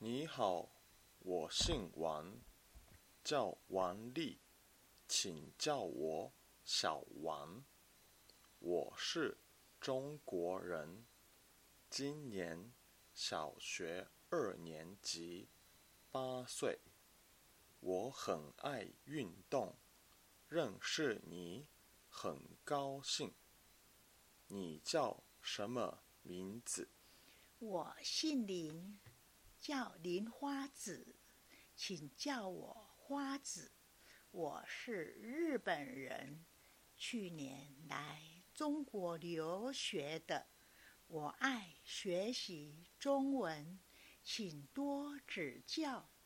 你好，我姓王，叫王丽，请叫我小王。我是中国人，今年小学2年级，8岁。我很爱运动，认识你很高兴。你叫什么名字？ 我姓林，叫林花子，请叫我花子。我是日本人，去年来中国留学的。我爱学习中文，请多指教。